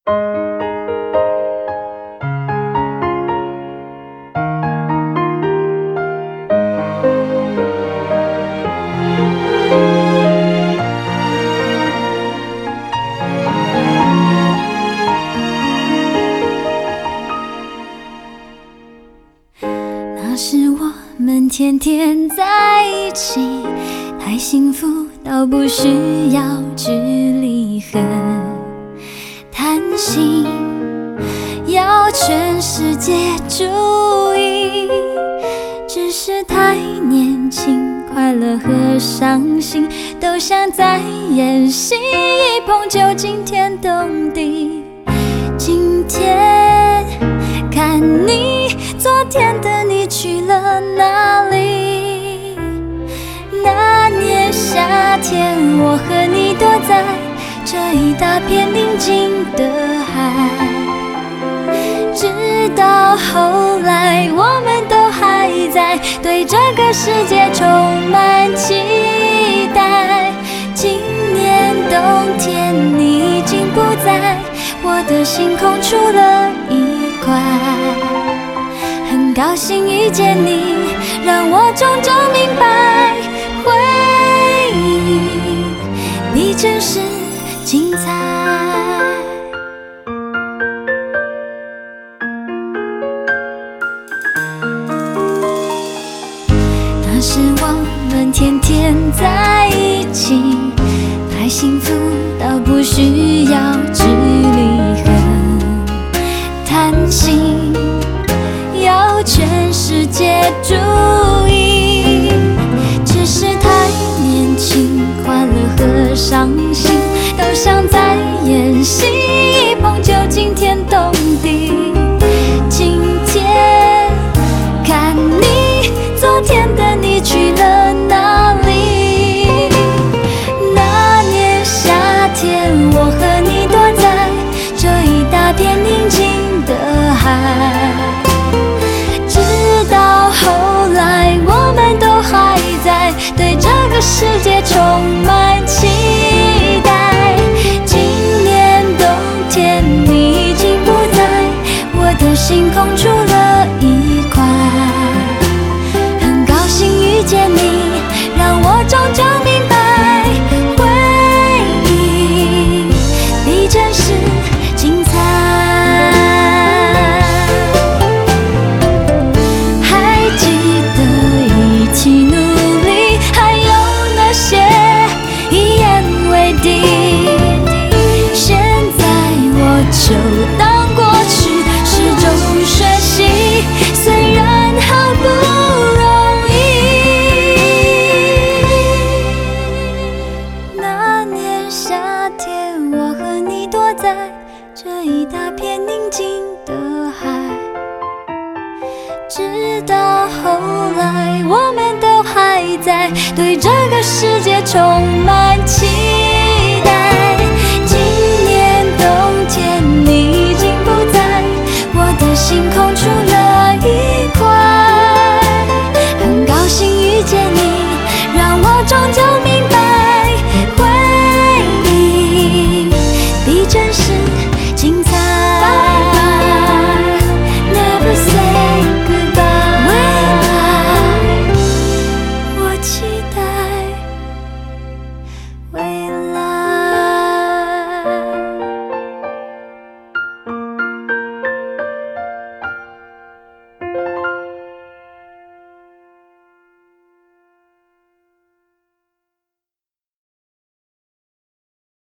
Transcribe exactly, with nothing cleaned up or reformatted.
那时我们天天在一起，太幸福到不需要去离合，谈心要全世界注意，只是太年轻，快乐和伤心都像在演戏，一碰就惊天动地。今天看你，昨天的你去了哪里？那年夏天，我和你躲在这一大片宁静的海，直到后来我们都还在对这个世界充满期待。今年冬天你已经不在我的星空出了一块，很高兴遇见你，让我终究明白，回忆比真实精彩。那时我们天天在一起，太幸福到不需要去离合，谈心要全世界注意，只是太年轻，快乐和伤心都像在演戏，一碰就惊天动地。今天看你，昨天的你去了哪里？那年夏天，我和你躲在这一大片宁静的海，直到后来我们都还在对这个世界充满期待。今年冬天你已经不在我的星空出了一块，很高兴遇见你，让我终究明白，回忆比真实精彩。还记得一起努力，还有那些一言为定，现在我就当过去，始终学习，虽然好不容易。那年夏天，我和你躲在这一大片宁静的海，直到后来我们都还在对这个世界充满期